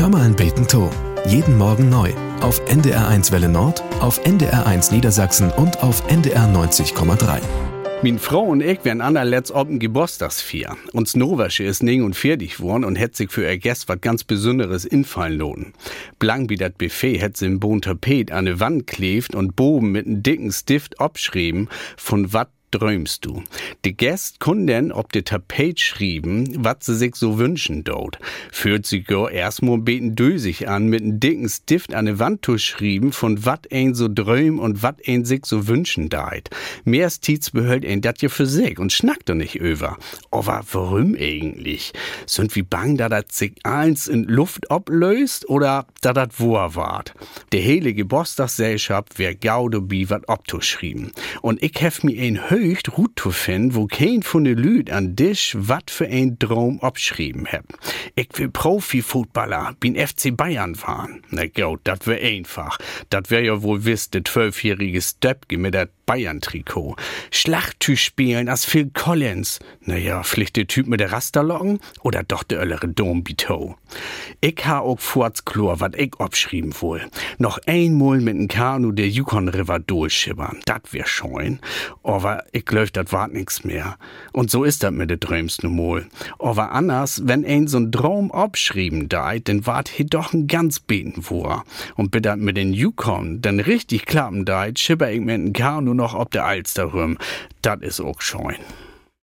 Hör mal ein Beten to. Jeden Morgen neu. Auf NDR1 Welle Nord, auf NDR1 Niedersachsen und auf NDR 90,3. Min Frau und ich werden allerletzt ob'n Geburtstagsfeier. Uns Noversche ist 49 geworden und hätt sich für ihr Gäst was ganz Besonderes infallen loten. Blank wie dat Buffet hätt sie im Bohn Tapet an ne Wand kleeft und boben mit n dicken Stift abschrieben, von wat träumst du. Die Gäste können denn ob de Tapet schrieben, wat sie sich so wünschen dort. Führt sie go erstmal beten dösig an, mit n dicken Stift an ne Wand zu schrieben, von wat ein so dröm und wat ein sich so wünschen deit. Mehr's Tietz behält ein dat je für sich und schnackt doch nicht über. Aber warum eigentlich? Sind wie bang, da dat sich eins in Luft ablöst oder da dat wahr wart? Der hele Geburtstagsgesellschaft wär gaudo bi wat abzuschrieben. Und ich hef mi ein höchst gut zu finden, wo kein von de Lüd an dich wat für ein Traum abschrieben heb. Ich will Profi-Footballer, bin FC Bayern fahren. Na gut, dat wär einfach. Dat wär ja wohl wisst, de 12-jährige Stöpke mit der Bayern-Trikot. Schlachttüch spielen als Phil Collins. Naja, vielleicht der Typ mit der Rasterlocken oder doch der öllere Dombito. Ich ha auch Furzklor, wat ich abschrieben wohl. Noch einmal mit n Kanu der Yukon River durchschibbern. Dat wär scheun. Aber ich glaub, dat wart nix mehr. Und so ist dat mit de Träums no mal. Aber anders, wenn ein so'n Traum abschrieben deit, dann wart he doch n ganz beten vor. Und bitte mit den Yukon, dann richtig klappen deit, schibber ich mit n Kanu noch ob der Alster rum. Dat is auch scheun.